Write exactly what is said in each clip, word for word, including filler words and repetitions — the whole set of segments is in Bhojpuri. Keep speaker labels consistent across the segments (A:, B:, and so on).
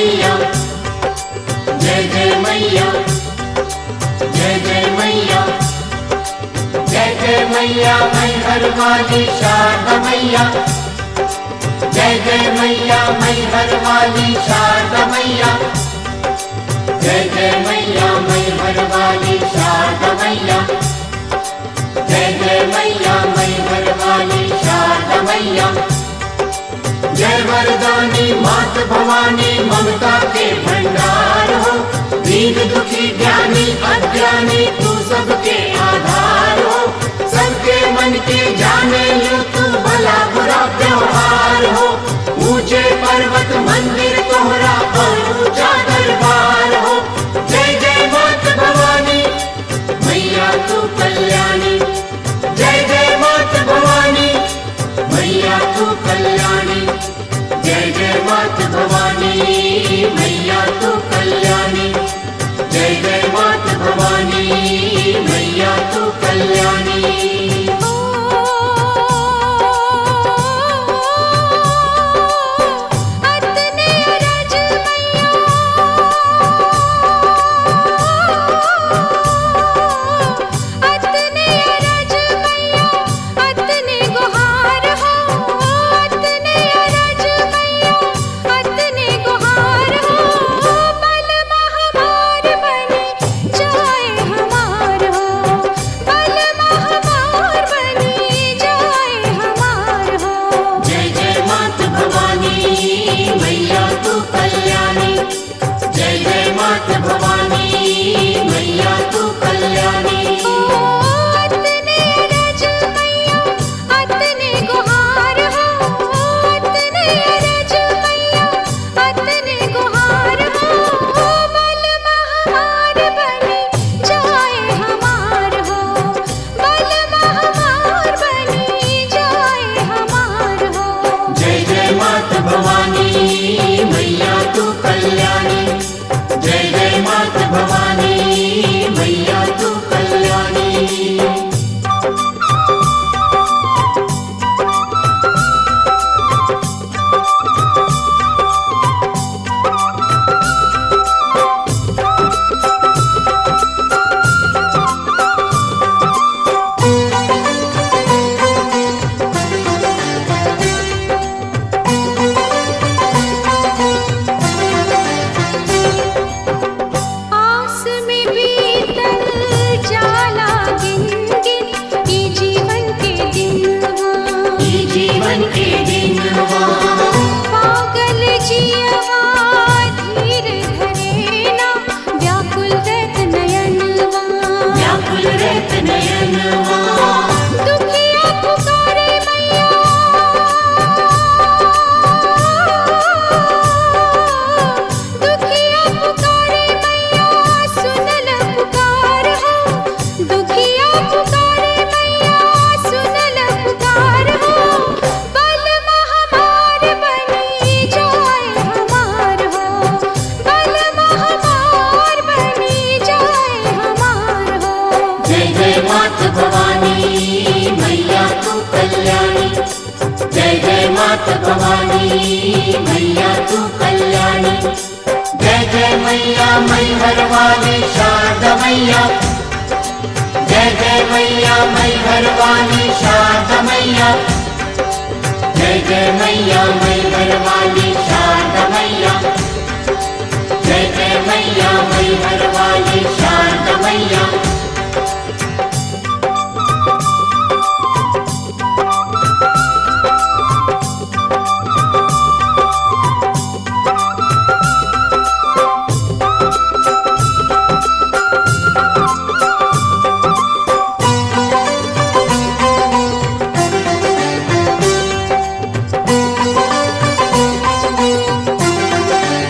A: मैया, जय जय मैया, जय जय मैया, जय जय मैया मैहर वाली शारदा मैया, जय जय मैया मैहर वाली शारदा मैया, जय जय मैया मैहर वाली शारदा मैया, जय जय मैया मैहर वाली शारदा मैया। जय वरदानी मात भवानी ममता के भंडार हो, दीन दुखी ज्ञानी अज्ञानी तू सबके आधार हो, सबके मन के जाने लो तू भला बुरा व्यवहार हो, ऊंचे पर्वत मंदिर तोहरा और ऊंचा दरबार हो। जय जय मात भवानी मैया तू कल्याणी, जय जय मात भवानी मैया तू कल्याणी, जय जय मात भवानी मैया तू कल्याणी, जय जय मात भवानी मैया तू कल्याणी।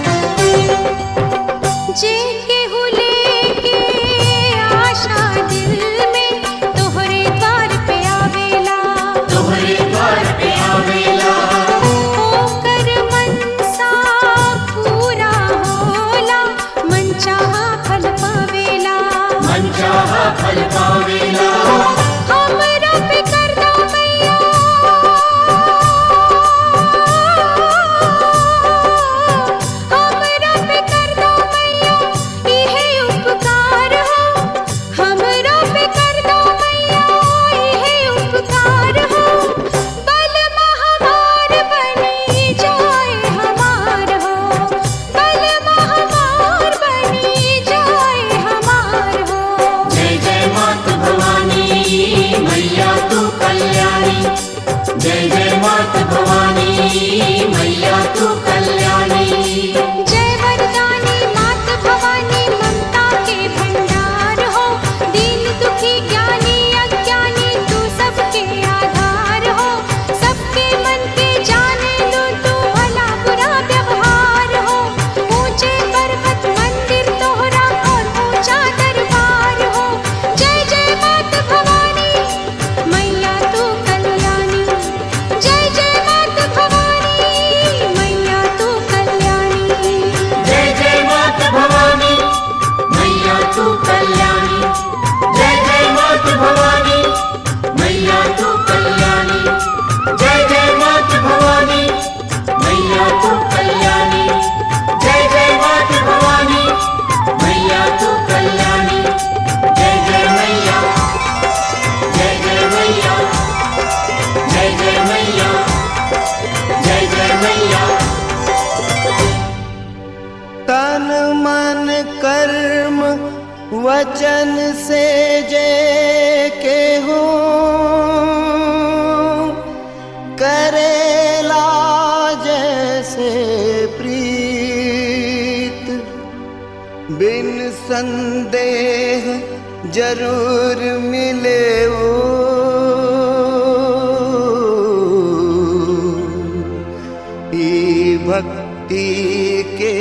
B: जे केहू लेके आशा दिल
A: मात भवानी मैया तू कल्याणी।
B: जय वरदानी मात भवानी ममता के भंडार हो, दीन दुखी ज्ञानी अज्ञानी तू सबके आधार हो, सबके मन के जाने लो तू भला बुरा व्यवहार हो, ऊंचे पर्वत मंदिर तोहरा और ऊंचा दरबार हो। जय जय मात भवानी मैया तू कल्याणी, जय जय मात भवानी मैया तू कल्याणी।
A: जय जय मात भवानी मैया तू कल्याणी। जय जय मात भवानी मैया तू कल्याणी। जय जय मात भवानी मैया तू कल्याणी। जय जय मात भवानी मैया तू कल्याणी। जय जय मैया, जय जय मैया, जय जय मैया, जय जय मैया।
C: तन मन कर्म वचन से जय के हो, करेला जैसे प्रीत, बिन संदेह जरूर मिले वो, ई भक्ति के